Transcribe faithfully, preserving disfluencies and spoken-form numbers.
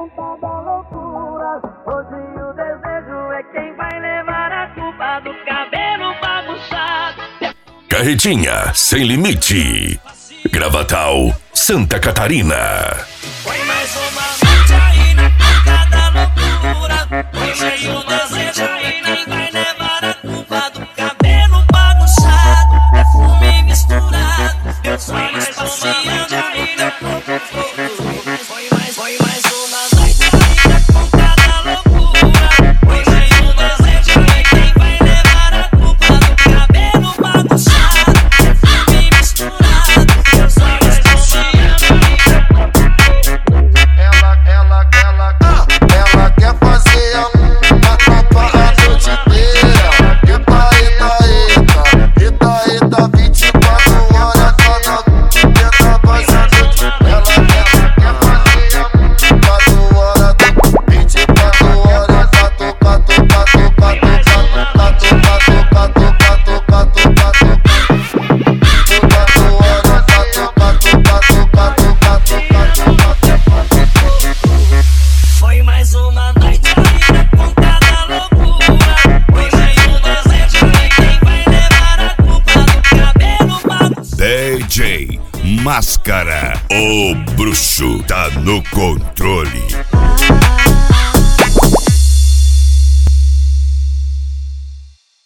conta da loucura. Hoje o desejo é quem vai levar a culpa do cabelo bagunçado. Carretinha Sem Limite, Gravatal, Santa Catarina. Foi mais uma noite aí na conta da loucura. Hoje o desejo aí quem vai levar a culpa do cabelo bagunçado. Perfume misturado, meus olhos passeando aí na conta. Foi mais, foi mais uma noite aí na conta da loucura. Hoje o desejo aí quem vai levar a culpa do cabelo bagunçado. Perfume misturado, meus olhos passeando aí na conta. Ela, ela, ela, ela quer fazer a tropa a noite inteira. Eita, eita, eita, eita, eita, vinte e quatro horas cada tenta fazer a noite. Ela quer, quer fazer a quatro horas, vinte e quatro horas, catu, catu, catu, catu, catu, catu, catu, catu, catu, Foi mais uma noite aí na conta da loucura. Hoje o desejo é quem vai levar a culpa do cabelo bagunçado. D J Máscara, o bruxo tá no controle. Ah,